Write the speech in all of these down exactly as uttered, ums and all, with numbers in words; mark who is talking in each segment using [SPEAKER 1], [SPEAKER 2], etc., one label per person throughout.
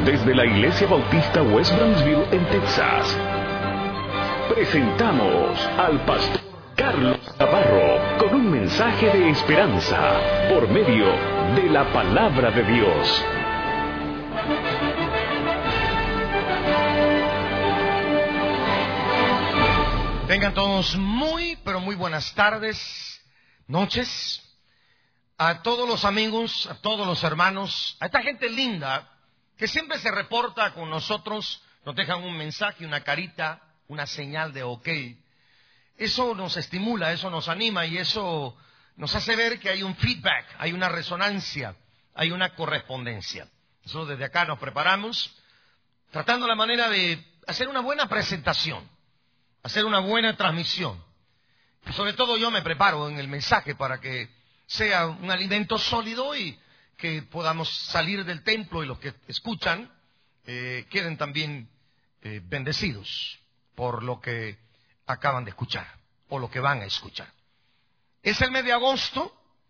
[SPEAKER 1] Desde la Iglesia Bautista West Brownsville en Texas, presentamos al pastor Carlos Navarro con un mensaje de esperanza por medio de la palabra de Dios.
[SPEAKER 2] Tengan todos muy, pero muy buenas tardes, noches, a todos los amigos, a todos los hermanos, a esta gente linda que siempre se reporta con nosotros, nos dejan un mensaje, una carita, una señal de ok. Eso nos estimula, eso nos anima y eso nos hace ver que hay un feedback, hay una resonancia, hay una correspondencia. Nosotros desde acá nos preparamos tratando la manera de hacer una buena presentación, hacer una buena transmisión. Y sobre todo yo me preparo en el mensaje para que sea un alimento sólido y que podamos salir del templo y los que escuchan eh, queden también eh, bendecidos por lo que acaban de escuchar o lo que van a escuchar. Es el mes de agosto.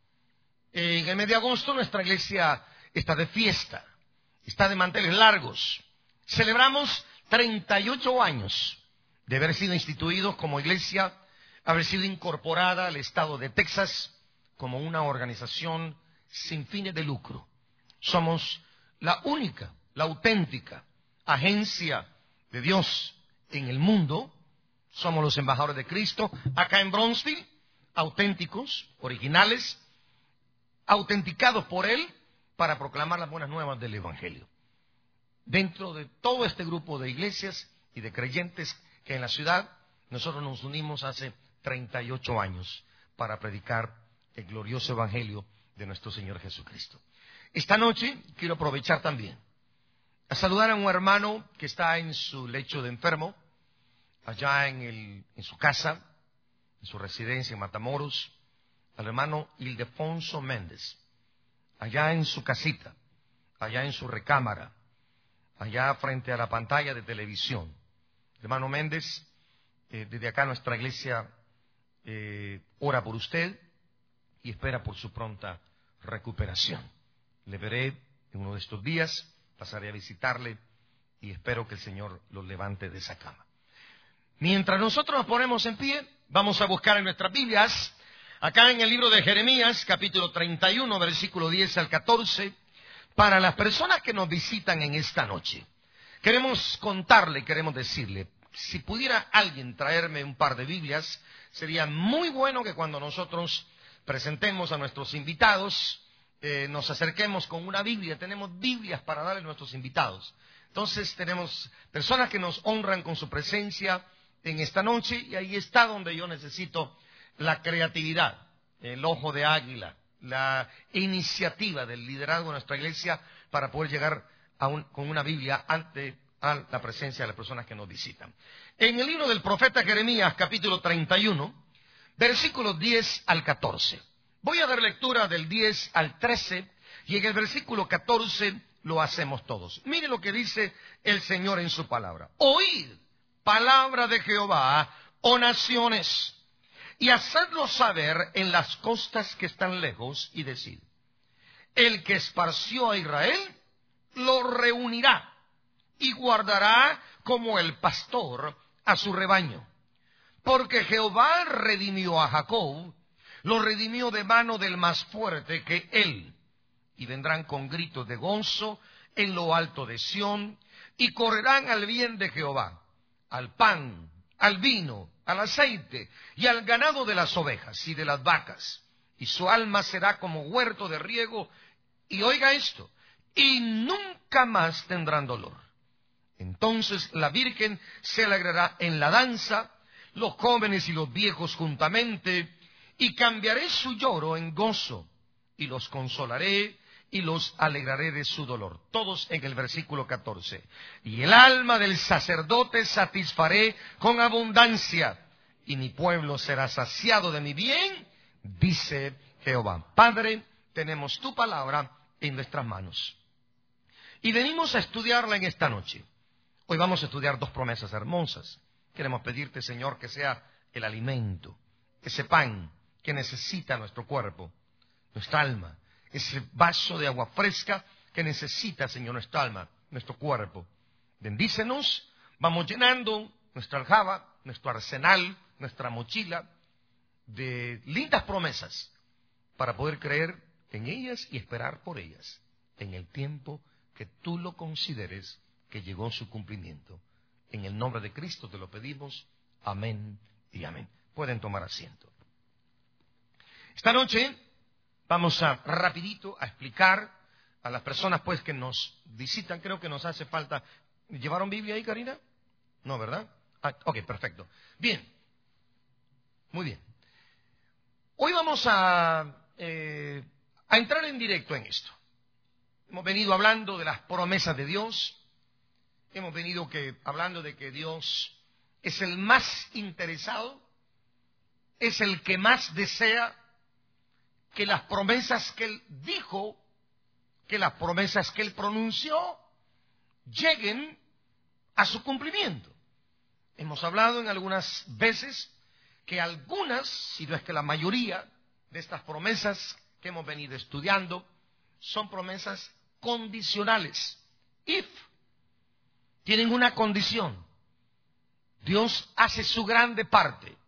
[SPEAKER 2] Eh, en el mes de agosto nuestra iglesia está de fiesta, está de manteles largos. Celebramos treinta y ocho años de haber sido instituidos como iglesia, haber sido incorporada al estado de Texas como una organización sin fines de lucro. Somos la única, la auténtica agencia de Dios en el mundo. Somos los embajadores de Cristo acá en Brownsville, auténticos, originales, autenticados por Él para proclamar las buenas nuevas del Evangelio. Dentro de todo este grupo de iglesias y de creyentes que en la ciudad, nosotros nos unimos hace treinta y ocho años para predicar el glorioso Evangelio de nuestro Señor Jesucristo. Esta noche quiero aprovechar también a saludar a un hermano que está en su lecho de enfermo, allá en, el, en su casa, en su residencia en Matamoros, al hermano Ildefonso Méndez, allá en su casita, allá en su recámara, allá frente a la pantalla de televisión. Hermano Méndez, eh, desde acá nuestra iglesia eh, ora por usted y espera por su pronta recuperación. Le veré en uno de estos días, pasaré a visitarle y espero que el Señor lo levante de esa cama. Mientras nosotros nos ponemos en pie, vamos a buscar en nuestras Biblias, acá en el libro de Jeremías, capítulo treinta y uno, versículo diez al catorce, para las personas que nos visitan en esta noche. Queremos contarle, queremos decirle, si pudiera alguien traerme un par de Biblias, sería muy bueno que cuando nosotros presentemos a nuestros invitados, eh, nos acerquemos con una Biblia. Tenemos Biblias para darle a nuestros invitados. Entonces tenemos personas que nos honran con su presencia en esta noche y ahí está donde yo necesito la creatividad, el ojo de águila, la iniciativa del liderazgo de nuestra iglesia para poder llegar a un, con una Biblia ante a la presencia de las personas que nos visitan. En el libro del profeta Jeremías, capítulo treinta y uno, versículos diez al catorce. Voy a dar lectura del diez al trece y en el versículo catorce lo hacemos todos. Mire lo que dice el Señor en su palabra. Oíd palabra de Jehová, oh naciones, y hacedlo saber en las costas que están lejos, y decid: el que esparció a Israel lo reunirá y guardará como el pastor a su rebaño. Porque Jehová redimió a Jacob, lo redimió de mano del más fuerte que él. Y vendrán con gritos de gozo en lo alto de Sión, y correrán al bien de Jehová, al pan, al vino, al aceite, y al ganado de las ovejas y de las vacas. Y su alma será como huerto de riego, y oiga esto, y nunca más tendrán dolor. Entonces la Virgen se alegrará en la danza, los jóvenes y los viejos juntamente, y cambiaré su lloro en gozo, y los consolaré, y los alegraré de su dolor. Todos en el versículo catorce. Y el alma del sacerdote satisfaré con abundancia, y mi pueblo será saciado de mi bien, dice Jehová. Padre, tenemos tu palabra en nuestras manos, y venimos a estudiarla en esta noche. Hoy vamos a estudiar dos promesas hermosas. Queremos pedirte, Señor, que sea el alimento, ese pan que necesita nuestro cuerpo, nuestra alma, ese vaso de agua fresca que necesita, Señor, nuestra alma, nuestro cuerpo. Bendícenos, vamos llenando nuestra aljaba, nuestro arsenal, nuestra mochila de lindas promesas para poder creer en ellas y esperar por ellas en el tiempo que tú lo consideres que llegó su cumplimiento. En el nombre de Cristo te lo pedimos. Amén y amén. Pueden tomar asiento. Esta noche vamos a rapidito a explicar a las personas pues que nos visitan. Creo que nos hace falta. ¿Llevaron Biblia ahí, Karina? No, ¿verdad? Ah, ok, perfecto. Bien. Muy bien. Hoy vamos a, eh, a entrar en directo en esto. Hemos venido hablando de las promesas de Dios. Hemos venido que, hablando de que Dios es el más interesado, es el que más desea que las promesas que Él dijo, que las promesas que Él pronunció, lleguen a su cumplimiento. Hemos hablado en algunas veces que algunas, si no es que la mayoría de estas promesas que hemos venido estudiando, son promesas condicionales. If, tienen una condición. Dios hace su grande parte.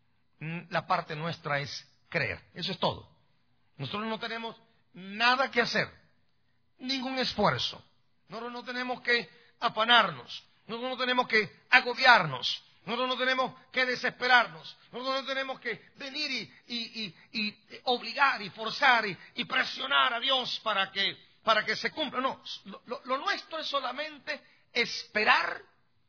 [SPEAKER 2] La parte nuestra es creer. Eso es todo. Nosotros no tenemos nada que hacer, ningún esfuerzo. Nosotros no tenemos que afanarnos. Nosotros no tenemos que agobiarnos. Nosotros no tenemos que desesperarnos. Nosotros no tenemos que venir y, y, y, y obligar y forzar y, y presionar a Dios para que, para que se cumpla. No, lo, lo, lo nuestro es solamente esperar,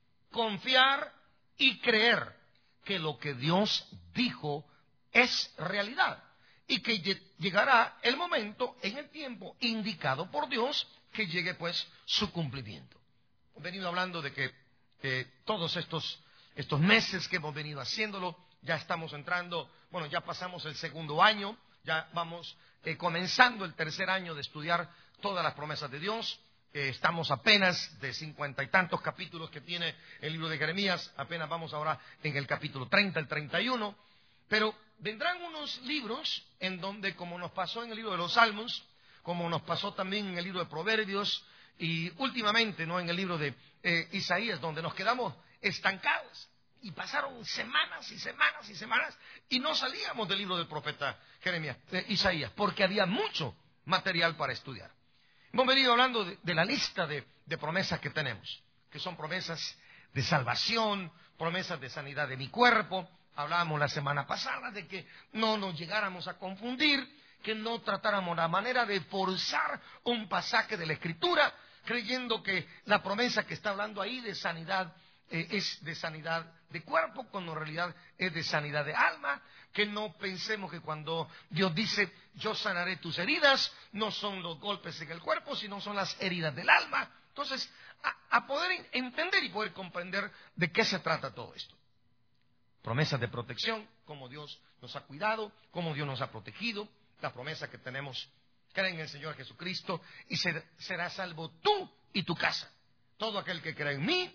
[SPEAKER 2] confiar y creer que lo que Dios dijo es realidad. Y que llegará el momento en el tiempo indicado por Dios que llegue pues su cumplimiento. Hemos venido hablando de que eh, todos estos, estos meses que hemos venido haciéndolo, ya estamos entrando, bueno, ya pasamos el segundo año, ya vamos eh, comenzando el tercer año de estudiar todas las promesas de Dios. Eh, estamos apenas de cincuenta y tantos capítulos que tiene el libro de Jeremías, apenas vamos ahora en el capítulo treinta, el treinta y uno, pero vendrán unos libros en donde, como nos pasó en el libro de los Salmos, como nos pasó también en el libro de Proverbios y últimamente no en el libro de eh, Isaías, donde nos quedamos estancados y pasaron semanas y semanas y semanas y no salíamos del libro del profeta Jeremías, de Isaías, porque había mucho material para estudiar. Hemos venido hablando de, de la lista de, de promesas que tenemos, que son promesas de salvación, promesas de sanidad de mi cuerpo. Hablábamos la semana pasada de que no nos llegáramos a confundir, que no tratáramos la manera de forzar un pasaje de la Escritura, creyendo que la promesa que está hablando ahí de sanidad eh, es de sanidad de cuerpo, cuando en realidad es de sanidad de alma, que no pensemos que cuando Dios dice yo sanaré tus heridas, no son los golpes en el cuerpo, sino son las heridas del alma. Entonces, a, a poder entender y poder comprender de qué se trata todo esto. Promesas de protección, cómo Dios nos ha cuidado, cómo Dios nos ha protegido, la promesa que tenemos, cree en el Señor Jesucristo y ser, será salvo tú y tu casa. Todo aquel que cree en mí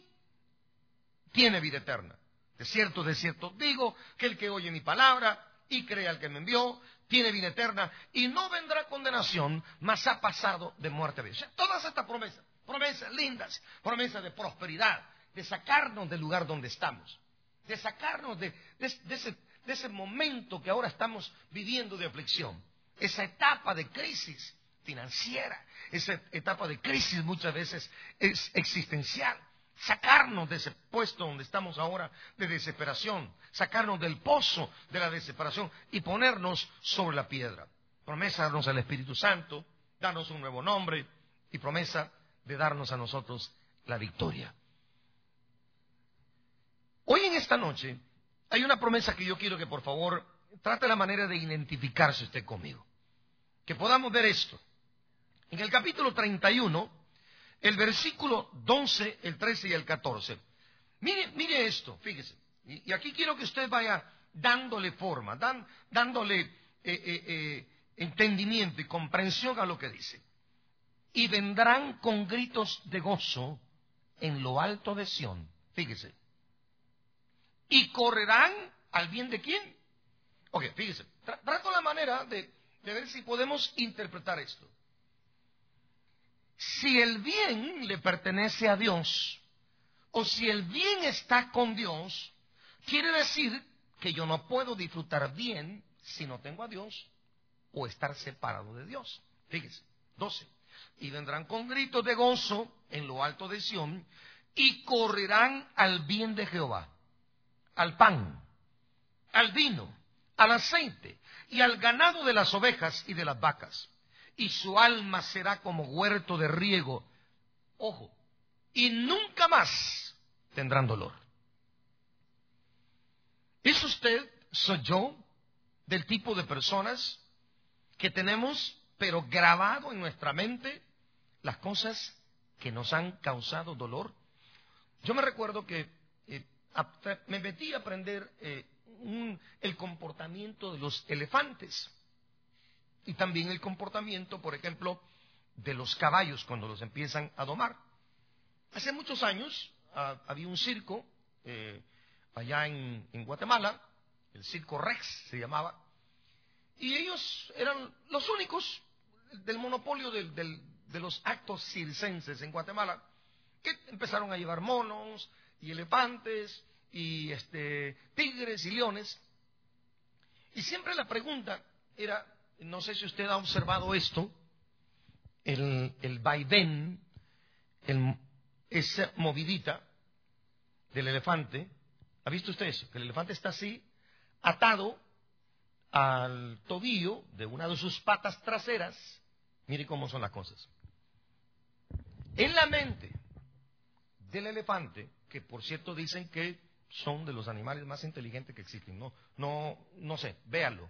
[SPEAKER 2] tiene vida eterna. De cierto, de cierto digo que el que oye mi palabra y cree al que me envió, tiene vida eterna y no vendrá condenación, mas ha pasado de muerte a vida. O sea, todas estas promesas, promesas lindas, promesas de prosperidad, de sacarnos del lugar donde estamos, de sacarnos de, de, de, ese, de ese momento que ahora estamos viviendo de aflicción, esa etapa de crisis financiera, esa etapa de crisis muchas veces es existencial, sacarnos de ese puesto donde estamos ahora de desesperación, sacarnos del pozo de la desesperación y ponernos sobre la piedra. Promesa de darnos al Espíritu Santo, darnos un nuevo nombre y promesa de darnos a nosotros la victoria. Hoy en esta noche hay una promesa que yo quiero que por favor trate la manera de identificarse usted conmigo. Que podamos ver esto. En el capítulo treinta y uno, el versículo once, el trece y el catorce. Mire, mire esto, fíjese. Y, y aquí quiero que usted vaya dándole forma, dan, dándole eh, eh, eh, entendimiento y comprensión a lo que dice. Y vendrán con gritos de gozo en lo alto de Sión. Fíjese. Y correrán al bien de quién. Ok, fíjese. Tra- trato la manera de, de ver si podemos interpretar esto. si el bien le pertenece a Dios, o si el bien está con Dios, quiere decir que yo no puedo disfrutar bien si no tengo a Dios o estar separado de Dios. Fíjese, doce. Y vendrán con gritos de gozo en lo alto de Sión y correrán al bien de Jehová, al pan, al vino, al aceite y al ganado de las ovejas y de las vacas. Y su alma será como huerto de riego. Ojo, y nunca más tendrán dolor. ¿Es usted, soy yo, del tipo de personas que tenemos, pero grabado en nuestra mente, las cosas que nos han causado dolor? Yo me recuerdo que eh, me metí a aprender eh, un, el comportamiento de los elefantes y también el comportamiento, por ejemplo, de los caballos cuando los empiezan a domar. Hace muchos años ah, había un circo eh, allá en, en Guatemala, el Circo Rex se llamaba, y ellos eran los únicos del monopolio del, del, de los actos circenses en Guatemala, que empezaron a llevar monos y elefantes y este, tigres y leones. Y siempre la pregunta era, no sé si usted ha observado esto, el, el vaivén, el, esa movidita del elefante. ¿Ha visto usted eso? Que el elefante está así, atado al tobillo de una de sus patas traseras. Mire cómo son las cosas. En la mente del elefante, que por cierto dicen que son de los animales más inteligentes que existen, no, no, no sé, véanlo.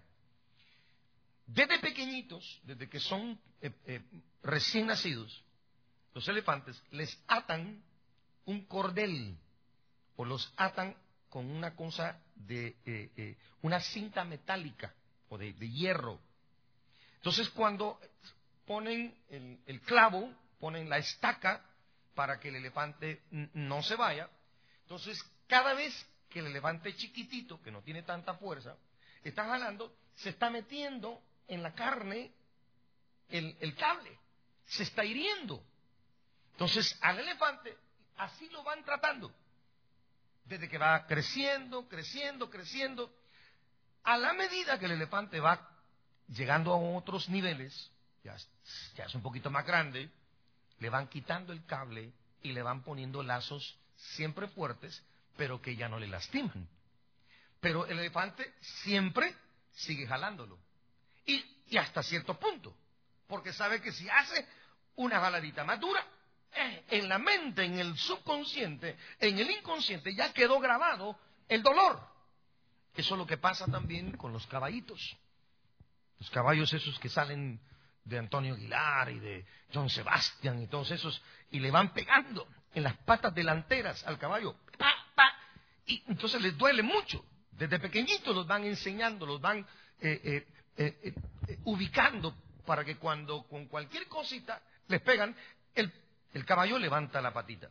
[SPEAKER 2] Desde pequeñitos, desde que son eh, eh, recién nacidos, los elefantes les atan un cordel o los atan con una cosa de eh, eh, una cinta metálica o de, de hierro. Entonces cuando ponen el, el clavo, ponen la estaca para que el elefante no se vaya, entonces cada vez que el elefante chiquitito, que no tiene tanta fuerza, está jalando, se está metiendo en la carne el, el cable, se está hiriendo. Entonces al elefante así lo van tratando, desde que va creciendo, creciendo, creciendo. A la medida que el elefante va llegando a otros niveles, ya, ya es un poquito más grande, le van quitando el cable y le van poniendo lazos siempre fuertes, pero que ya no le lastiman. Pero el elefante siempre sigue jalándolo. Y, y hasta cierto punto, porque sabe que si hace una jaladita más dura, eh, en la mente, en el subconsciente, en el inconsciente, ya quedó grabado el dolor. Eso es lo que pasa también con los caballitos. Los caballos esos que salen de Antonio Aguilar y de John Sebastian y todos esos, y le van pegando en las patas delanteras al caballo, ¡pa, pa! Y entonces les duele mucho. Desde pequeñitos los van enseñando, los van eh, eh, eh, eh, eh, ubicando para que cuando con cualquier cosita les pegan, el, el caballo levanta la patita.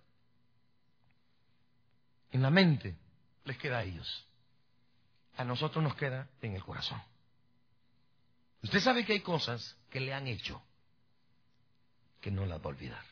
[SPEAKER 2] En la mente les queda a ellos. A nosotros nos queda en el corazón. Usted sabe que hay cosas que le han hecho que no las va a olvidar.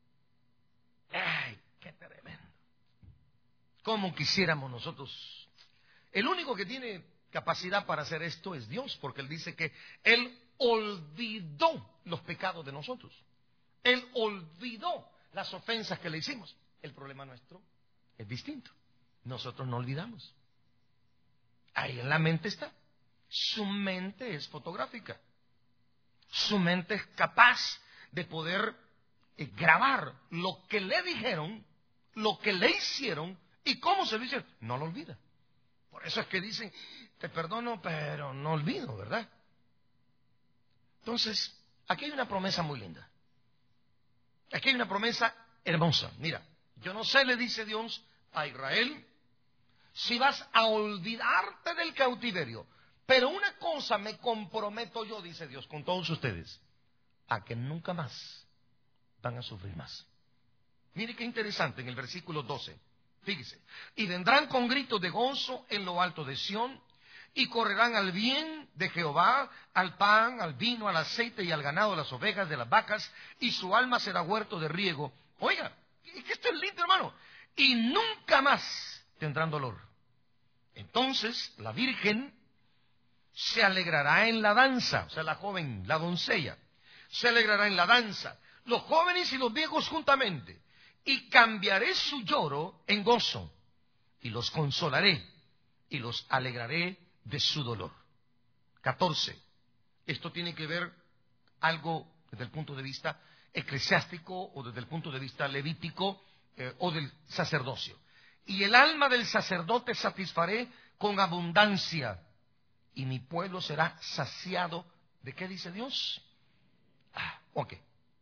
[SPEAKER 2] ¡Ay, qué tremendo! ¿Cómo quisiéramos nosotros? El único que tiene capacidad para hacer esto es Dios, porque Él dice que Él olvidó los pecados de nosotros. Él olvidó las ofensas que le hicimos. El problema nuestro es distinto. Nosotros no olvidamos. Ahí en la mente está. Su mente es fotográfica. Su mente es capaz de poder eh, grabar lo que le dijeron, lo que le hicieron y cómo se lo hicieron. No lo olvida. Por eso es que dicen, te perdono, pero no olvido, ¿verdad? Entonces, aquí hay una promesa muy linda. Aquí hay una promesa hermosa. Mira, yo no sé, le dice Dios a Israel, si vas a olvidarte del cautiverio. Pero una cosa me comprometo yo, dice Dios, con todos ustedes, a que nunca más van a sufrir más. Mire qué interesante en el versículo doce. Fíjese. Y vendrán con gritos de gozo en lo alto de Sión, y correrán al bien de Jehová, al pan, al vino, al aceite y al ganado, las ovejas, de las vacas, y su alma será huerto de riego. Oiga, es que esto es lindo, hermano. Y nunca más tendrán dolor. Entonces la virgen se alegrará en la danza, o sea, la joven, la doncella, se alegrará en la danza, los jóvenes y los viejos juntamente, y cambiaré su lloro en gozo, y los consolaré, y los alegraré de su dolor. catorce. Esto tiene que ver algo desde el punto de vista eclesiástico o desde el punto de vista levítico eh, o del sacerdocio. Y el alma del sacerdote satisfaré con abundancia, y mi pueblo será saciado. ¿De qué dice Dios? Ah, ok.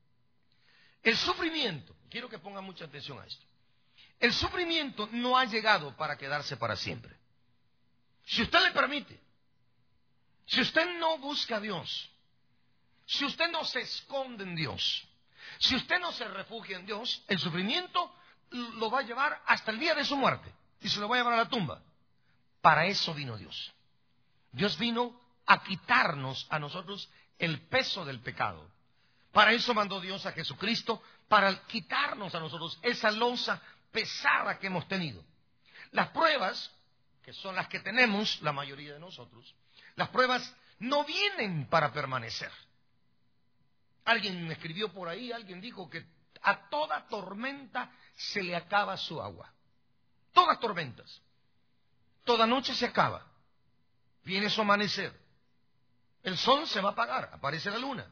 [SPEAKER 2] El sufrimiento, quiero que pongan mucha atención a esto. El sufrimiento no ha llegado para quedarse para siempre. Si usted le permite, si usted no busca a Dios, si usted no se esconde en Dios, si usted no se refugia en Dios, el sufrimiento lo va a llevar hasta el día de su muerte y se lo va a llevar a la tumba. Para eso vino Dios. Dios vino a quitarnos a nosotros el peso del pecado. Para eso mandó Dios a Jesucristo, para quitarnos a nosotros esa losa pesada que hemos tenido. Las pruebas, que son las que tenemos la mayoría de nosotros, las pruebas no vienen para permanecer. Alguien me escribió por ahí, alguien dijo que a toda tormenta se le acaba su agua. Todas tormentas. Toda noche se acaba. Viene su amanecer. El sol se va a apagar, aparece la luna.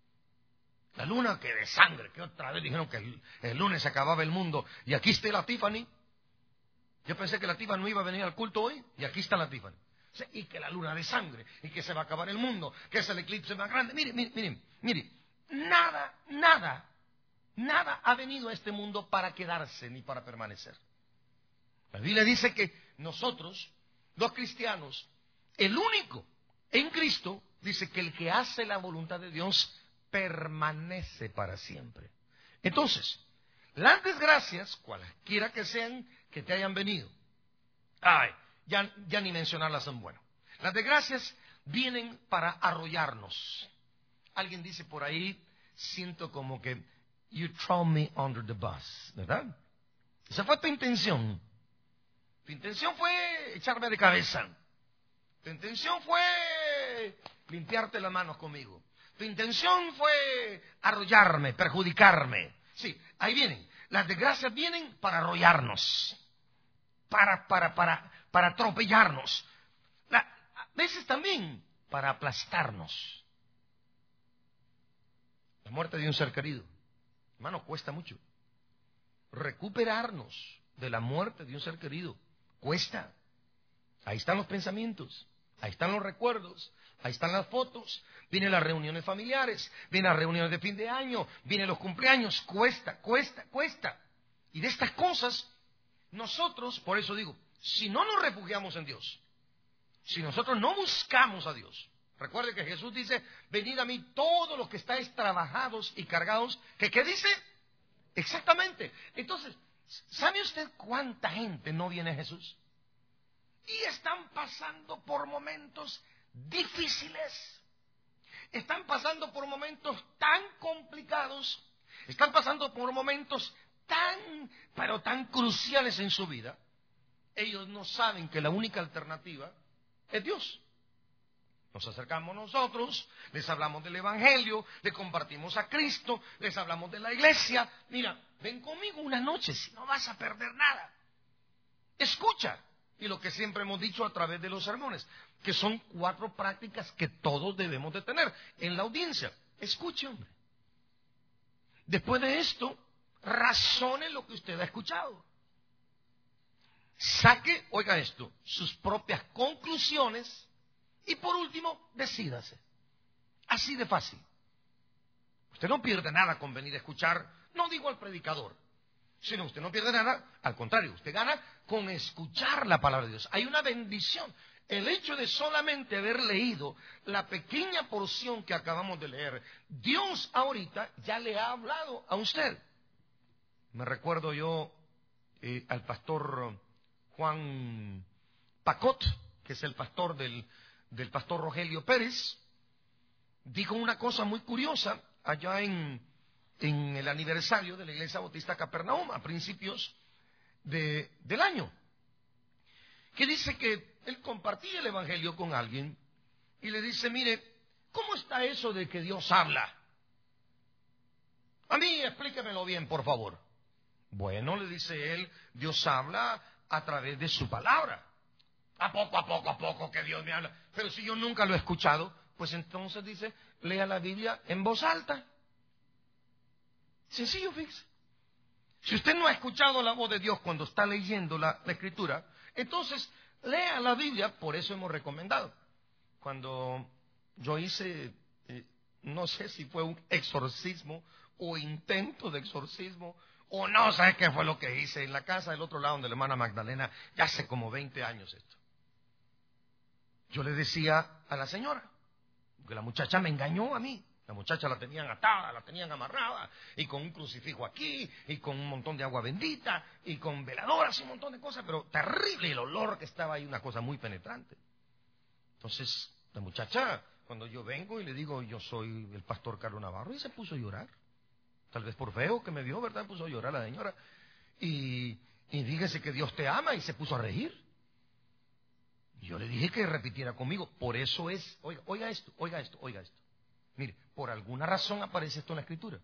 [SPEAKER 2] La luna que de sangre, que otra vez dijeron que el, el lunes se acababa el mundo. Y aquí está la Tiffany. Yo pensé que la Tiffany no iba a venir al culto hoy, y aquí está la Tiffany. Y que la luna de sangre, y que se va a acabar el mundo, que es el eclipse más grande. Mire, mire, mire, mire. Nada, nada, nada ha venido a este mundo para quedarse ni para permanecer. La Biblia dice que nosotros, los cristianos, el único en Cristo, dice que el que hace la voluntad de Dios permanece para siempre. Entonces, las desgracias, cualquiera que sean, que te hayan venido, ay, ya, ya ni mencionarlas son buenas. Las desgracias vienen para arrollarnos. Alguien dice por ahí, siento como que you throw me under the bus, ¿verdad? Esa fue tu intención. Tu intención fue echarme de cabeza. Tu intención fue limpiarte las manos conmigo. Tu intención fue arrollarme, perjudicarme. Sí, ahí vienen. Las desgracias vienen para arrollarnos, para, para, para, para atropellarnos. La, a veces también para aplastarnos. La muerte de un ser querido, hermano, cuesta mucho. Recuperarnos de la muerte de un ser querido cuesta. Ahí están los pensamientos, ahí están los recuerdos, ahí están las fotos, vienen las reuniones familiares, vienen las reuniones de fin de año, vienen los cumpleaños, cuesta, cuesta, cuesta. Y de estas cosas, nosotros, por eso digo, si no nos refugiamos en Dios, si nosotros no buscamos a Dios, recuerde que Jesús dice, venid a mí todos los que estáis trabajados y cargados. ¿Que qué dice? Exactamente. Entonces, ¿sabe usted cuánta gente no viene a Jesús? Y están pasando por momentos difíciles. Están pasando por momentos tan complicados. Están pasando por momentos tan, pero tan cruciales en su vida. Ellos no saben que la única alternativa es Dios. Nos acercamos nosotros, les hablamos del Evangelio, le compartimos a Cristo, les hablamos de la iglesia. Mira, ven conmigo una noche, si no vas a perder nada. Escucha. Y lo que siempre hemos dicho a través de los sermones, que son cuatro prácticas que todos debemos de tener en la audiencia. Escuche, hombre. Después de esto, razone lo que usted ha escuchado. Saque, oiga esto, sus propias conclusiones. Y por último, decídase. Así de fácil. Usted no pierde nada con venir a escuchar, no digo al predicador, sino usted no pierde nada, al contrario, usted gana con escuchar la palabra de Dios. Hay una bendición. El hecho de solamente haber leído la pequeña porción que acabamos de leer, Dios ahorita ya le ha hablado a usted. Me recuerdo yo eh, al pastor Juan Pacot, que es el pastor del, del pastor Rogelio Pérez, dijo una cosa muy curiosa allá en, en el aniversario de la Iglesia Bautista Capernaum, a principios de, del año, que dice que él compartía el Evangelio con alguien y le dice, mire, ¿cómo está eso de que Dios habla? A mí explíquemelo bien, por favor. Bueno, le dice él, Dios habla a través de su palabra. A poco, a poco, a poco que Dios me habla. Pero si yo nunca lo he escuchado, pues entonces dice, lea la Biblia en voz alta. Sencillo, fíjese. Si usted no ha escuchado la voz de Dios cuando está leyendo la, la Escritura, entonces lea la Biblia, por eso hemos recomendado. Cuando yo hice, eh, no sé si fue un exorcismo o intento de exorcismo, o no sé qué fue lo que hice en la casa del otro lado de la hermana Magdalena, ya hace como veinte años esto. Yo le decía a la señora, que la muchacha me engañó a mí. La muchacha la tenían atada, la tenían amarrada, y con un crucifijo aquí, y con un montón de agua bendita, y con veladoras y un montón de cosas, pero terrible el olor que estaba ahí, una cosa muy penetrante. Entonces, la muchacha, cuando yo vengo y le digo, yo soy el pastor Carlos Navarro, y se puso a llorar. Tal vez por feo que me vio, ¿verdad? Puso a llorar la señora. Y, y dígase que Dios te ama, y se puso a reír. Y yo le dije que repitiera conmigo. Por eso es, oiga, oiga esto, oiga esto, oiga esto. Mire, por alguna razón aparece esto en la Escritura.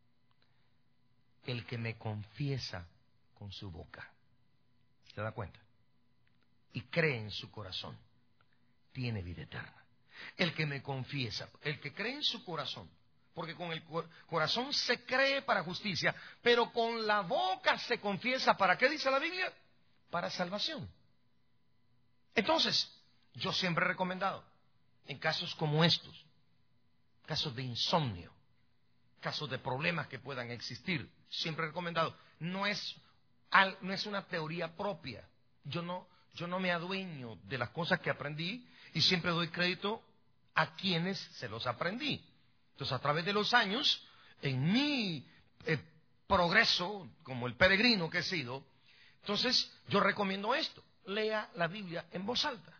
[SPEAKER 2] El que me confiesa con su boca, ¿se da cuenta? Y cree en su corazón, tiene vida eterna. El que me confiesa, el que cree en su corazón, porque con el corazón se cree para justicia, pero con la boca se confiesa, ¿para qué dice la Biblia? Para salvación. Entonces, yo siempre he recomendado, en casos como estos, casos de insomnio, casos de problemas que puedan existir, siempre he recomendado, no es, no es una teoría propia, yo no, yo no me adueño de las cosas que aprendí y siempre doy crédito a quienes se los aprendí. Entonces, a través de los años, en mi eh, progreso, como el peregrino que he sido, entonces yo recomiendo esto, lea la Biblia en voz alta,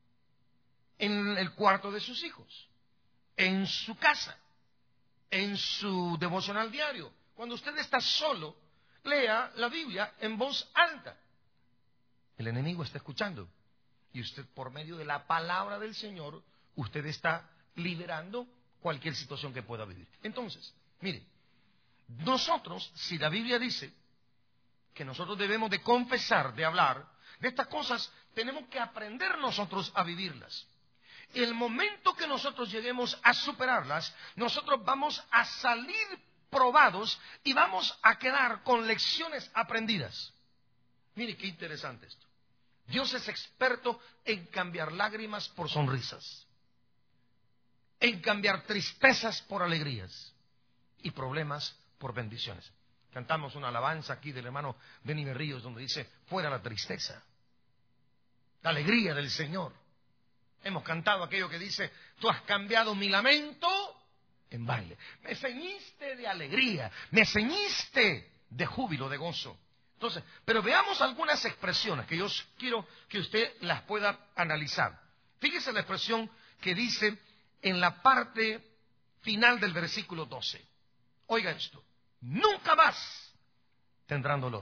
[SPEAKER 2] en el cuarto de sus hijos, en su casa, en su devocional diario. Cuando usted está solo, lea la Biblia en voz alta. El enemigo está escuchando y usted, por medio de la palabra del Señor, usted está liberando cualquier situación que pueda vivir. Entonces, mire, nosotros, si la Biblia dice que nosotros debemos de confesar, de hablar de estas cosas, tenemos que aprender nosotros a vivirlas. El momento que nosotros lleguemos a superarlas, nosotros vamos a salir probados y vamos a quedar con lecciones aprendidas. Mire qué interesante esto. Dios es experto en cambiar lágrimas por sonrisas, en cambiar tristezas por alegrías y problemas por bendiciones. Cantamos una alabanza aquí del hermano Benny Berríos donde dice, fuera la tristeza, la alegría del Señor. Hemos cantado aquello que dice, tú has cambiado mi lamento en baile. Me ceñiste de alegría, me ceñiste de júbilo, de gozo. Entonces, pero veamos algunas expresiones que yo quiero que usted las pueda analizar. Fíjese la expresión que dice en la parte final del versículo doce. Oiga esto, nunca más tendrán dolor.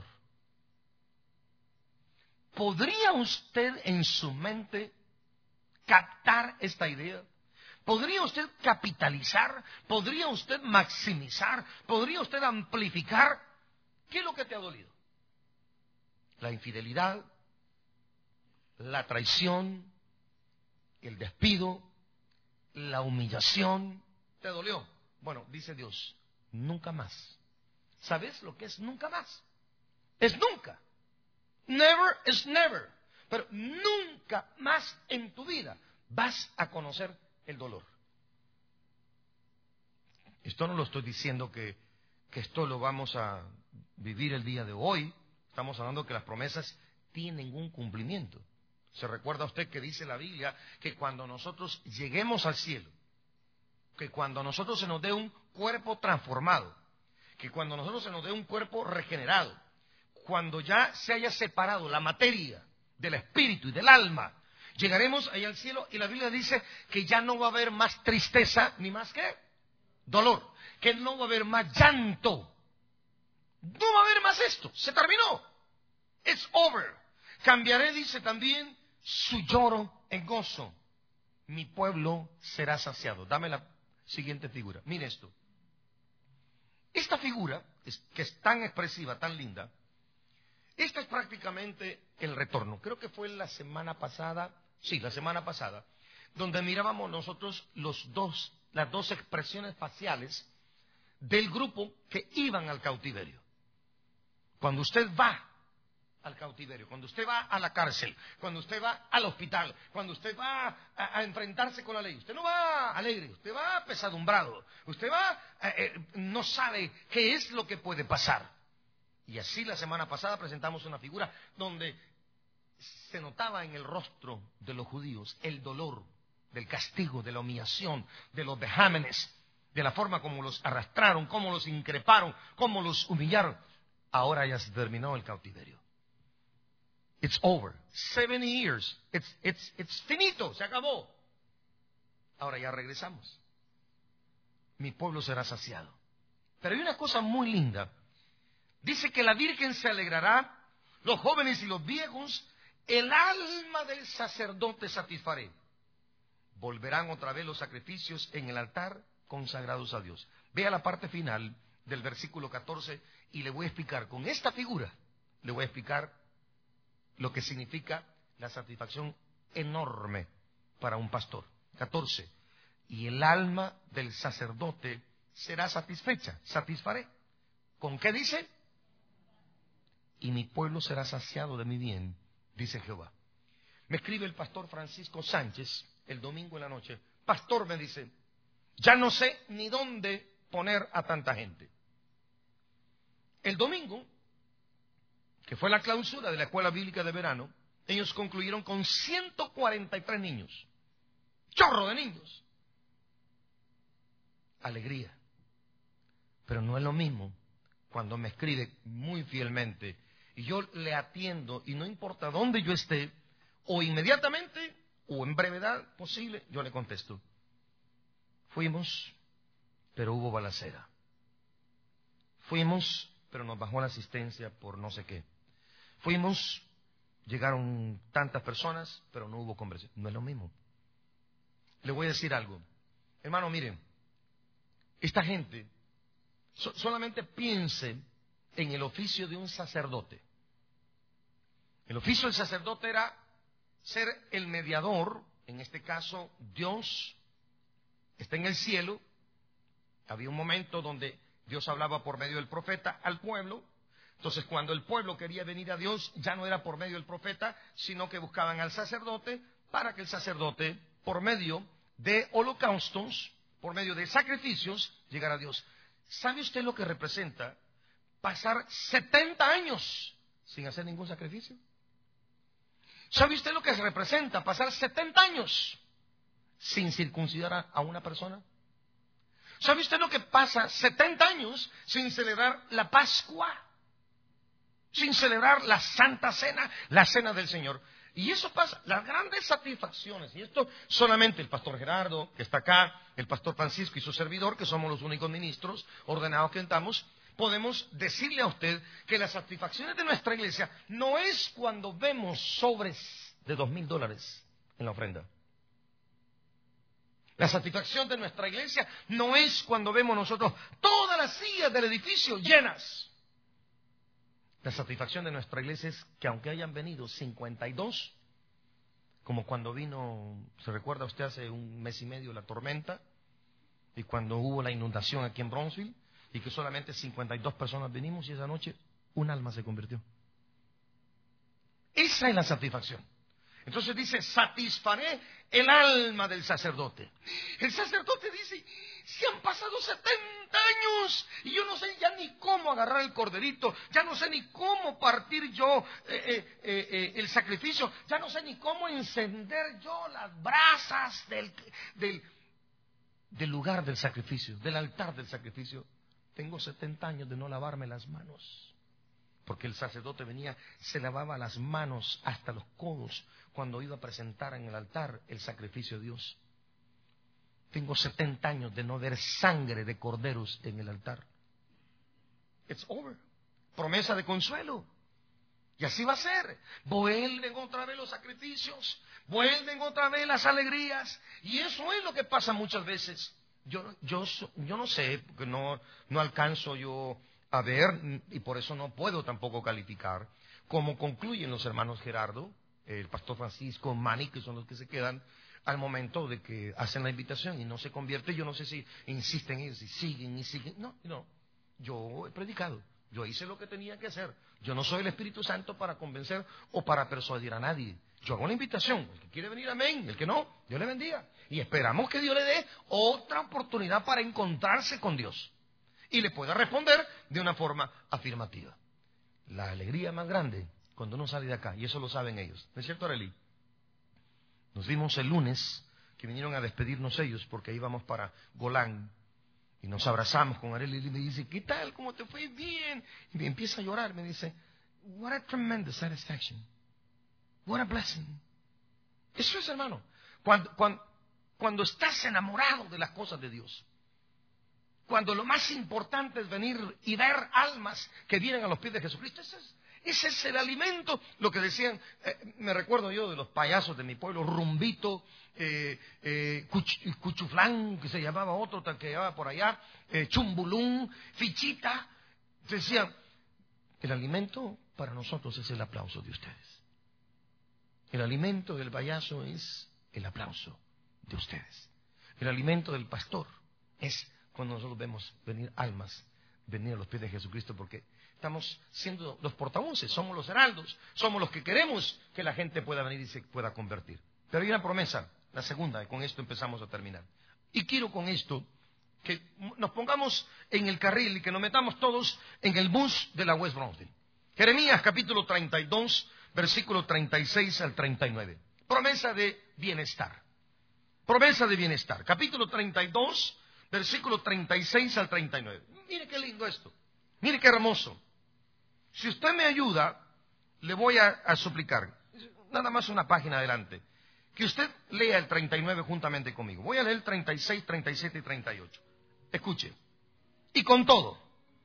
[SPEAKER 2] ¿Podría usted en su mente captar esta idea? ¿Podría usted capitalizar? ¿Podría usted maximizar? ¿Podría usted amplificar? ¿Qué es lo que te ha dolido? La infidelidad, la traición, el despido, la humillación. ¿Te dolió? Bueno, dice Dios, nunca más. ¿Sabes lo que es nunca más? Es nunca. Never is never. Pero nunca más en tu vida vas a conocer el dolor. Esto no lo estoy diciendo que, que esto lo vamos a vivir el día de hoy. Estamos hablando que las promesas tienen un cumplimiento. ¿Se recuerda usted que dice la Biblia que cuando nosotros lleguemos al cielo, que cuando a nosotros se nos dé un cuerpo transformado, que cuando a nosotros se nos dé un cuerpo regenerado, cuando ya se haya separado la materia del espíritu y del alma, Llegaremos ahí al cielo y la Biblia dice que ya no va a haber más tristeza, ni más que dolor. Que no va a haber más llanto. No va a haber más esto. Se terminó. It's over. Cambiaré, dice también, su lloro en gozo. Mi pueblo será saciado. Dame la siguiente figura. Mire esto. Esta figura, que es tan expresiva, tan linda, esta es prácticamente el retorno. Creo que fue la semana pasada, sí, la semana pasada, donde mirábamos nosotros los dos, las dos expresiones faciales del grupo que iban al cautiverio. Cuando usted va al cautiverio, cuando usted va a la cárcel, cuando usted va al hospital, cuando usted va a, a enfrentarse con la ley, usted no va alegre, usted va pesadumbrado, usted va, eh, eh, no sabe qué es lo que puede pasar. Y así la semana pasada presentamos una figura donde se notaba en el rostro de los judíos el dolor del castigo, de la humillación, de los vejámenes, de la forma como los arrastraron, cómo los increparon, cómo los humillaron. Ahora ya se terminó el cautiverio. It's over. Seven years. It's, it's, it's finito. Se acabó. Ahora ya regresamos. Mi pueblo será saciado. Pero hay una cosa muy linda. Dice que la Virgen se alegrará, los jóvenes y los viejos, el alma del sacerdote satisfaré. Volverán otra vez los sacrificios en el altar consagrados a Dios. Vea la parte final del versículo catorce y le voy a explicar, con esta figura, le voy a explicar lo que significa la satisfacción enorme para un pastor. catorce. Y el alma del sacerdote será satisfecha, satisfaré. ¿Con qué dice? Y mi pueblo será saciado de mi bien, dice Jehová. Me escribe el pastor Francisco Sánchez el domingo en la noche. Pastor, me dice, ya no sé ni dónde poner a tanta gente. El domingo, que fue la clausura de la escuela bíblica de verano, ellos concluyeron con ciento cuarenta y tres niños. Chorro de niños. Alegría. Pero no es lo mismo cuando me escribe muy fielmente y yo le atiendo y no importa dónde yo esté, o inmediatamente o en brevedad posible, yo le contesto. Fuimos, pero hubo balacera. Fuimos, pero nos bajó la asistencia por no sé qué. Fuimos, llegaron tantas personas, pero no hubo conversión. No es lo mismo. Le voy a decir algo. Hermano, miren, esta gente so- solamente piense en el oficio de un sacerdote. El oficio del sacerdote era ser el mediador, en este caso Dios está en el cielo. Había un momento donde Dios hablaba por medio del profeta al pueblo. Entonces, cuando el pueblo quería venir a Dios, ya no era por medio del profeta, sino que buscaban al sacerdote para que el sacerdote, por medio de holocaustos, por medio de sacrificios, llegara a Dios. ¿Sabe usted lo que representa pasar setenta años sin hacer ningún sacrificio? ¿Sabe usted lo que representa pasar setenta años sin circuncidar a, a una persona? ¿Sabe usted lo que pasa setenta años sin celebrar la Pascua? Sin celebrar la Santa Cena, la Cena del Señor. Y eso pasa, las grandes satisfacciones, y esto solamente el pastor Gerardo, que está acá, el pastor Francisco y su servidor, que somos los únicos ministros ordenados que estamos, podemos decirle a usted que las satisfacciones de nuestra iglesia no es cuando vemos sobres de dos mil dólares en la ofrenda. La satisfacción de nuestra iglesia no es cuando vemos nosotros todas las sillas del edificio llenas. La satisfacción de nuestra iglesia es que aunque hayan venido cincuenta y dos, como cuando vino, se recuerda usted hace un mes y medio la tormenta, y cuando hubo la inundación aquí en Brownsville, y que solamente cincuenta y dos personas vinimos y esa noche un alma se convirtió. Esa es la satisfacción. Entonces dice, satisfaré el alma del sacerdote. El sacerdote dice, si han pasado setenta años y yo no sé ya ni cómo agarrar el corderito, ya no sé ni cómo partir yo eh, eh, eh, eh, el sacrificio, ya no sé ni cómo encender yo las brasas del, del, del lugar del sacrificio, del altar del sacrificio. Tengo setenta años de no lavarme las manos. Porque el sacerdote venía, se lavaba las manos hasta los codos cuando iba a presentar en el altar el sacrificio a Dios. Tengo setenta años de no ver sangre de corderos en el altar. It's over. Promesa de consuelo. Y así va a ser. Vuelven otra vez los sacrificios, vuelven otra vez las alegrías. Y eso es lo que pasa muchas veces. Yo, yo, yo no sé, porque no, no alcanzo yo a ver, y por eso no puedo tampoco calificar cómo concluyen los hermanos Gerardo, el pastor Francisco, Manny, que son los que se quedan al momento de que hacen la invitación y no se convierte. Yo no sé si insisten ellos, si siguen y siguen. No, no. Yo he predicado. Yo hice lo que tenía que hacer. Yo no soy el Espíritu Santo para convencer o para persuadir a nadie. Yo hago una invitación. El que quiere venir, amén. El que no, Dios le bendiga. Y esperamos que Dios le dé otra oportunidad para encontrarse con Dios. Y le pueda responder de una forma afirmativa. La alegría más grande cuando uno sale de acá, y eso lo saben ellos. ¿No es cierto, Arely? Nos vimos el lunes, que vinieron a despedirnos ellos, porque íbamos para Golán. Y nos abrazamos con Arely y me dice, ¿qué tal? ¿Cómo te fue? Bien. Y me empieza a llorar. Me dice, what a tremendous satisfaction. What a blessing. Eso es, hermano. Cuando, cuando, cuando estás enamorado de las cosas de Dios. Cuando lo más importante es venir y ver almas que vienen a los pies de Jesucristo. Ese es, ese es el alimento. Lo que decían, eh, me recuerdo yo de los payasos de mi pueblo, Rumbito, eh, eh, Cuch, Cuchuflán, que se llamaba otro, tal que llevaba por allá, eh, Chumbulún, Fichita. Decían, el alimento para nosotros es el aplauso de ustedes. El alimento del payaso es el aplauso de ustedes. El alimento del pastor es cuando nosotros vemos venir almas, venir a los pies de Jesucristo, porque estamos siendo los portavoces, somos los heraldos, somos los que queremos que la gente pueda venir y se pueda convertir. Pero hay una promesa, la segunda, y con esto empezamos a terminar. Y quiero con esto que nos pongamos en el carril y que nos metamos todos en el bus de la West Brownsville. Jeremías capítulo treinta y dos, versículo treinta y seis al treinta y nueve. Promesa de bienestar. Promesa de bienestar. Capítulo treinta y dos, versículo treinta y seis al treinta y nueve. Mire qué lindo esto. Mire qué hermoso. Si usted me ayuda, le voy a, a suplicar, nada más una página adelante, que usted lea el treinta y nueve juntamente conmigo. Voy a leer el treinta y seis, treinta y siete y treinta y ocho. Escuche. Y con todo,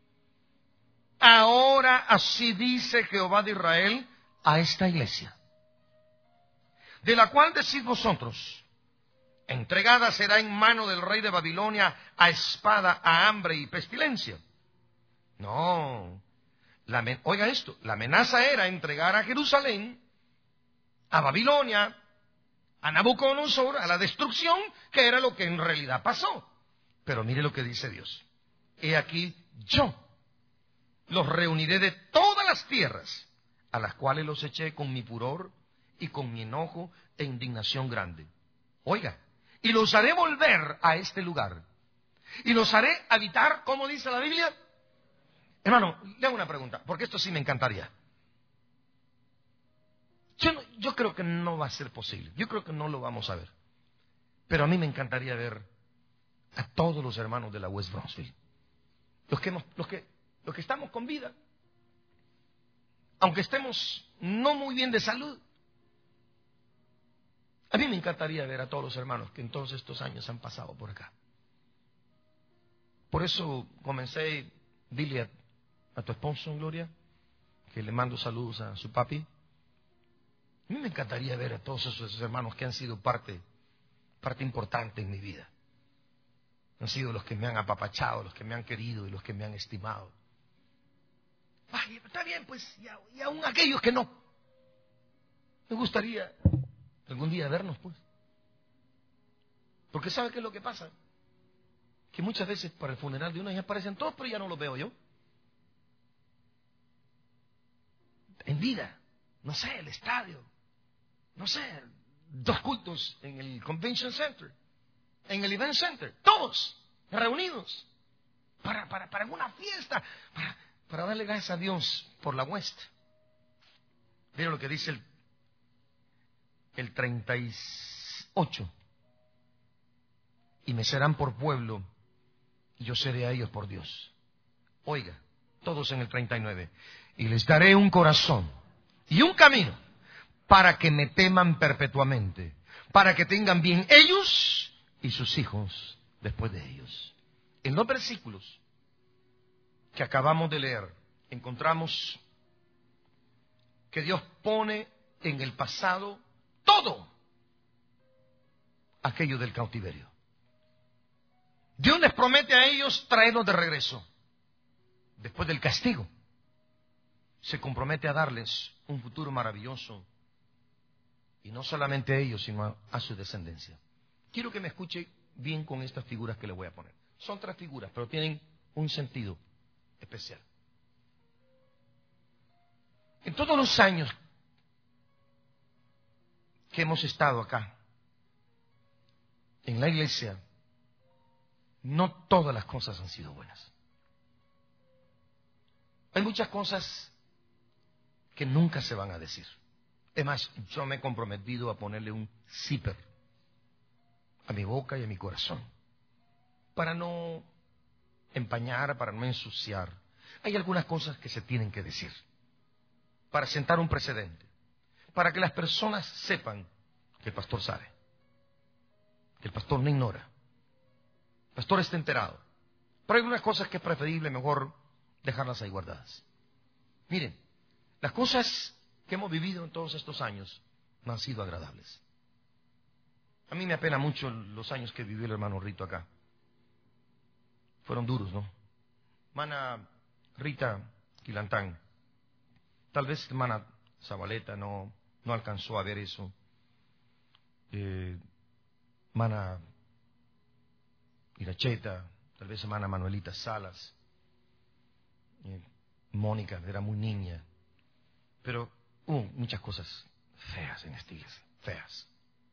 [SPEAKER 2] ahora así dice Jehová de Israel a esta iglesia, de la cual decís vosotros, entregada será en mano del rey de Babilonia a espada, a hambre y pestilencia. No, la, oiga esto, la amenaza era entregar a Jerusalén, a Babilonia, a Nabucodonosor, a la destrucción, que era lo que en realidad pasó. Pero mire lo que dice Dios. He aquí yo los reuniré de todas las tierras, a las cuales los eché con mi furor y con mi enojo e indignación grande. Oiga, y los haré volver a este lugar. Y los haré habitar, ¿cómo dice la Biblia? Hermano, le hago una pregunta, porque esto sí me encantaría. Yo, no, yo creo que no va a ser posible. Yo creo que no lo vamos a ver. Pero a mí me encantaría ver a todos los hermanos de la West Brownsville. Los que, hemos, los que, los que estamos con vida. Aunque estemos no muy bien de salud. A mí me encantaría ver a todos los hermanos que en todos estos años han pasado por acá. Por eso comencé, dile a, a tu esposo, Gloria, que le mando saludos a su papi. A mí me encantaría ver a todos esos hermanos que han sido parte, parte importante en mi vida. Han sido los que me han apapachado, los que me han querido y los que me han estimado. Ay, está bien, pues, y, a, y aún aquellos que no. Me gustaría algún día vernos, pues. Porque ¿sabe qué es lo que pasa? Que muchas veces para el funeral de uno ya aparecen todos, pero ya no los veo yo. En vida, no sé, el estadio, no sé, dos cultos en el Convention Center, en el Event Center, todos reunidos para, para, para alguna fiesta, para, para darle gracias a Dios por la West. Mira lo que dice el, el treinta y ocho. Y me serán por pueblo, y yo seré a ellos por Dios. Oiga, todos en el treinta y nueve. Y les daré un corazón y un camino para que me teman perpetuamente, para que tengan bien ellos y sus hijos después de ellos. En los versículos que acabamos de leer, encontramos que Dios pone en el pasado todo aquello del cautiverio. Dios les promete a ellos traerlos de regreso. Después del castigo, se compromete a darles un futuro maravilloso. Y no solamente a ellos, sino a, a su descendencia. Quiero que me escuche bien con estas figuras que le voy a poner. Son tres figuras, pero tienen un sentido especial. En todos los años que hemos estado acá, en la iglesia, no todas las cosas han sido buenas. Hay muchas cosas que nunca se van a decir. Es más, yo me he comprometido a ponerle un zipper a mi boca y a mi corazón para no empañar, para no ensuciar. Hay algunas cosas que se tienen que decir para sentar un precedente, para que las personas sepan que el pastor sabe, que el pastor no ignora, el pastor está enterado. Pero hay algunas cosas que es preferible mejor dejarlas ahí guardadas. Miren, las cosas que hemos vivido en todos estos años no han sido agradables. A mí me apena mucho los años que vivió el hermano Rito acá. Fueron duros, ¿no? Hermana Rita Quilantán, tal vez hermana Zabaleta no, no alcanzó a ver eso. Eh, hermana Iracheta, tal vez hermana Manuelita Salas, eh, Mónica era muy niña. Pero hubo muchas cosas feas en esta iglesia, feas.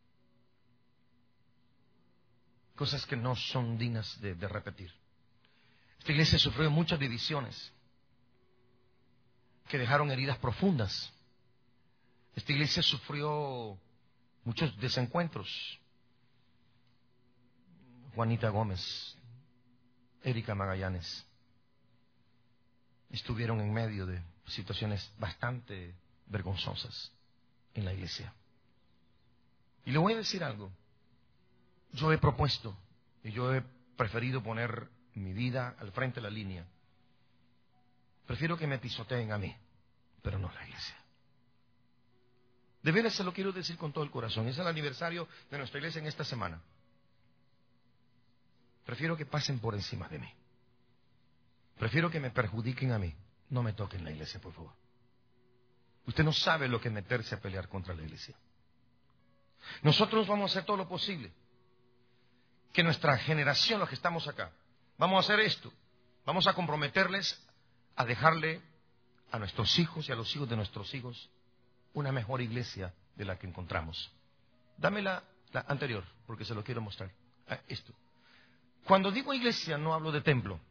[SPEAKER 2] Cosas que no son dignas de, de repetir. Esta iglesia sufrió muchas divisiones que dejaron heridas profundas. Esta iglesia sufrió muchos desencuentros. Juanita Gómez, Erika Magallanes, estuvieron en medio de situaciones bastante vergonzosas en la iglesia. Y le voy a decir algo. Yo he propuesto y yo he preferido poner mi vida al frente de la línea. Prefiero que me pisoteen a mí, pero no a la iglesia. De veras se lo quiero decir con todo el corazón. Es el aniversario de nuestra iglesia en esta semana. Prefiero que pasen por encima de mí. Prefiero que me perjudiquen a mí. No me toquen la iglesia, por favor. Usted no sabe lo que es meterse a pelear contra la iglesia. Nosotros vamos a hacer todo lo posible. Que nuestra generación, los que estamos acá, vamos a hacer esto. Vamos a comprometerles a dejarle a nuestros hijos y a los hijos de nuestros hijos una mejor iglesia de la que encontramos. Dame la, la anterior, porque se lo quiero mostrar. Ah, esto. Cuando digo iglesia no hablo de templo.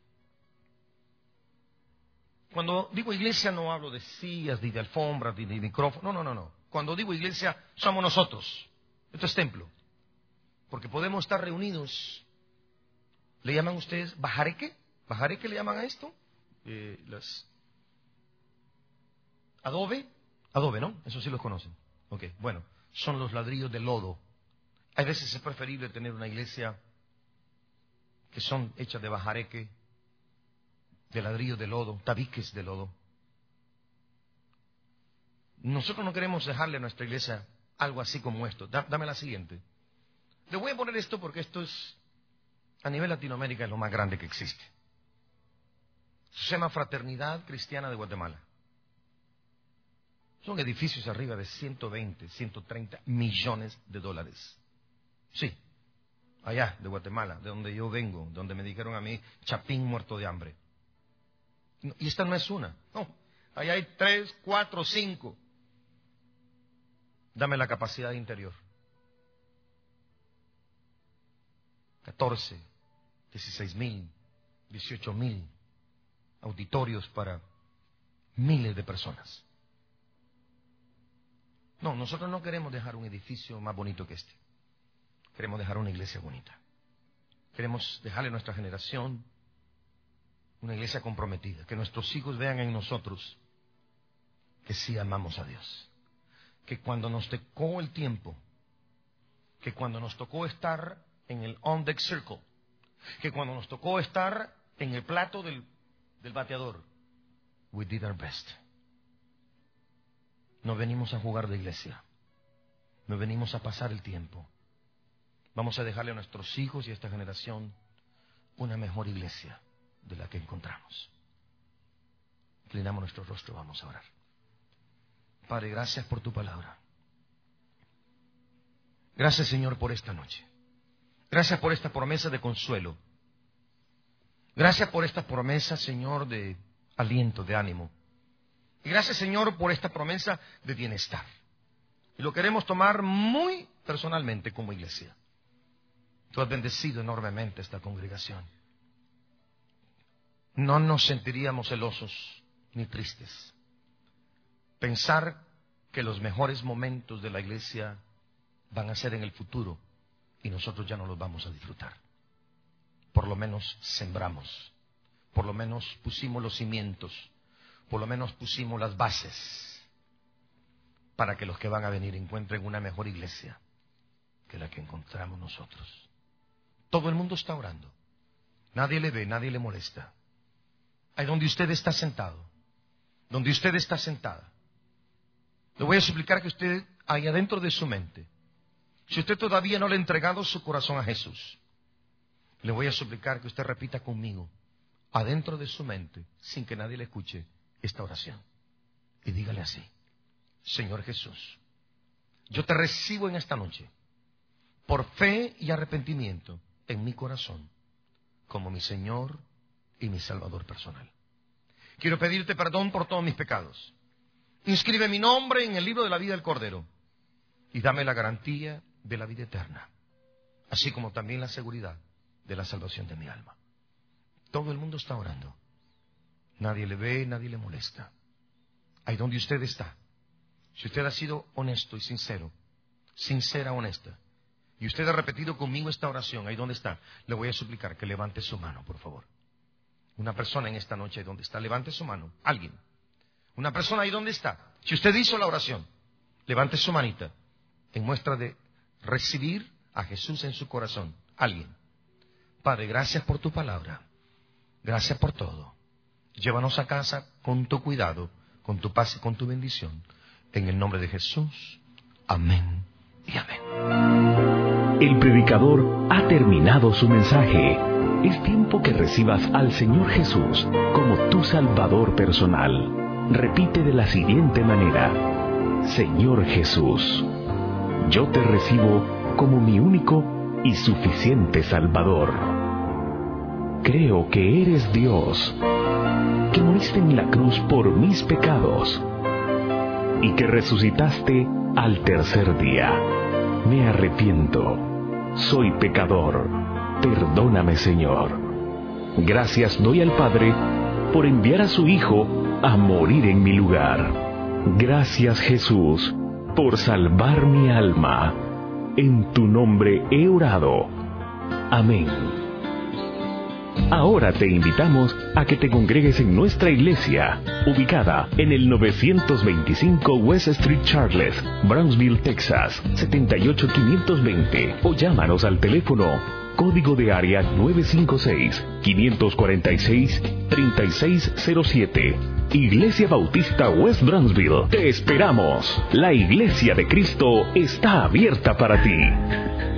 [SPEAKER 2] Cuando digo iglesia no hablo de sillas, ni de alfombras, ni de micrófonos. No, no, no, no. Cuando digo iglesia somos nosotros. Esto es templo. Porque podemos estar reunidos. ¿Le llaman ustedes bajareque? ¿Bajareque le llaman a esto? Eh, las... ¿Adobe? Adobe, ¿no? Eso sí los conocen. Ok, bueno. Son los ladrillos de lodo. Hay veces es preferible tener una iglesia que son hechas de bajareque, de ladrillo de lodo, tabiques de lodo. Nosotros no queremos dejarle a nuestra iglesia algo así como esto. Dame la siguiente. Le voy a poner esto porque esto es, a nivel Latinoamérica, es lo más grande que existe. Se llama Fraternidad Cristiana de Guatemala. Son edificios arriba de ciento veinte, ciento treinta millones de dólares. Sí, allá de Guatemala, de donde yo vengo, donde me dijeron a mí, Chapín muerto de hambre. Y esta no es una, no. Allá hay tres, cuatro, cinco. Dame la capacidad interior. catorce, dieciséis mil, dieciocho mil auditorios para miles de personas. No, nosotros no queremos dejar un edificio más bonito que este. Queremos dejar una iglesia bonita. Queremos dejarle a nuestra generación Una iglesia comprometida. Que nuestros hijos vean en nosotros que sí amamos a Dios. Que cuando nos tocó el tiempo, que cuando nos tocó estar en el on-deck circle, que cuando nos tocó estar en el plato del, del bateador, we did our best. No venimos a jugar de iglesia. No venimos a pasar el tiempo. Vamos a dejarle a nuestros hijos y a esta generación una mejor iglesia de la que encontramos. Inclinamos nuestro rostro, vamos a orar. Padre, gracias por tu palabra. Gracias, Señor, por esta noche. Gracias por esta promesa de consuelo. Gracias por esta promesa, Señor, de aliento, de ánimo. Y gracias, Señor, por esta promesa de bienestar. Y lo queremos tomar muy personalmente como iglesia. Tú has bendecido enormemente esta congregación. No nos sentiríamos celosos ni tristes. Pensar que los mejores momentos de la iglesia van a ser en el futuro y nosotros ya no los vamos a disfrutar. Por lo menos sembramos, por lo menos pusimos los cimientos, por lo menos pusimos las bases para que los que van a venir encuentren una mejor iglesia que la que encontramos nosotros. Todo el mundo está orando. Nadie le ve, nadie le molesta. Ahí donde usted está sentado, donde usted está sentada, le voy a suplicar que usted, ahí adentro de su mente, si usted todavía no le ha entregado su corazón a Jesús, le voy a suplicar que usted repita conmigo, adentro de su mente, sin que nadie le escuche, esta oración. Y dígale así: Señor Jesús, yo te recibo en esta noche, por fe y arrepentimiento en mi corazón, como mi Señor y mi Salvador personal. Quiero pedirte perdón por todos mis pecados. Inscribe mi nombre en el libro de la vida del Cordero y dame la garantía de la vida eterna, así como también la seguridad de la salvación de mi alma. Todo el mundo está orando. Nadie le ve, nadie le molesta. Ahí donde usted está, si usted ha sido honesto y sincero, sincera, honesta, y usted ha repetido conmigo esta oración, ahí donde está, le voy a suplicar que levante su mano, por favor. Una persona en esta noche ahí donde está, levante su mano. Alguien. Una persona ahí donde está. Si usted hizo la oración, levante su manita en muestra de recibir a Jesús en su corazón. Alguien. Padre, gracias por tu palabra. Gracias por todo. Llévanos a casa con tu cuidado, con tu paz y con tu bendición. En el nombre de Jesús. Amén y amén.
[SPEAKER 1] El predicador ha terminado su mensaje. Es tiempo que recibas al Señor Jesús como tu Salvador personal. Repite de la siguiente manera: Señor Jesús, yo te recibo como mi único y suficiente Salvador. Creo que eres Dios, que moriste en la cruz por mis pecados y que resucitaste al tercer día. Me arrepiento, soy pecador, perdóname, Señor. Gracias doy al Padre por enviar a su Hijo a morir en mi lugar. Gracias, Jesús, por salvar mi alma. En tu nombre he orado. Amén. Ahora te invitamos a que te congregues en nuestra iglesia, ubicada en el novecientos veinticinco West Street Charles, Brownsville, Texas, setenta y ocho quinientos veinte, o llámanos al teléfono código de área nueve cinco seis, cinco cuatro seis, tres seis cero siete. Iglesia Bautista West Brownsville. Te esperamos. La Iglesia de Cristo está abierta para ti.